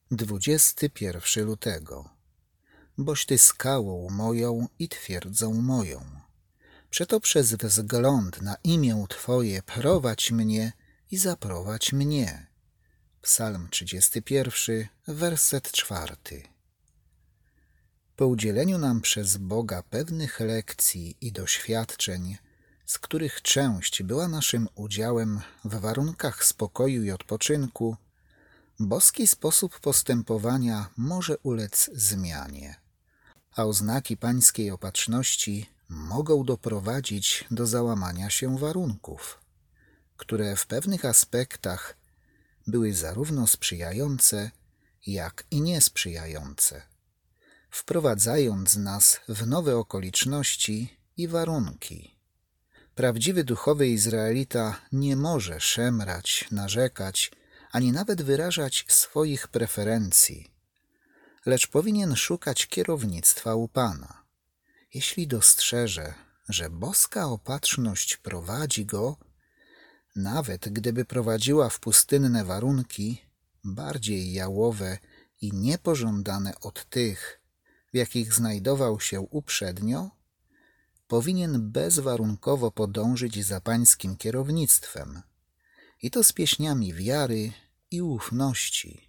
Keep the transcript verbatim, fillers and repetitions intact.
dwudziestego pierwszego lutego. Boś Ty skałą moją i twierdzą moją. Przeto przez wzgląd na imię Twoje prowadź mnie i zaprowadź mnie. Psalm trzydziesty pierwszy, werset czwarty. Po udzieleniu nam przez Boga pewnych lekcji i doświadczeń, z których część była naszym udziałem w warunkach spokoju i odpoczynku, boski sposób postępowania może ulec zmianie, a oznaki pańskiej opatrzności mogą doprowadzić do załamania się warunków, które w pewnych aspektach były zarówno sprzyjające, jak i niesprzyjające, wprowadzając nas w nowe okoliczności i warunki. Prawdziwy duchowy Izraelita nie może szemrać, narzekać, ani nawet wyrażać swoich preferencji, lecz powinien szukać kierownictwa u Pana. Jeśli dostrzeże, że boska opatrzność prowadzi go, nawet gdyby prowadziła w pustynne warunki, bardziej jałowe i niepożądane od tych, w jakich znajdował się uprzednio, powinien bezwarunkowo podążyć za pańskim kierownictwem, i to z pieśniami wiary i ufności.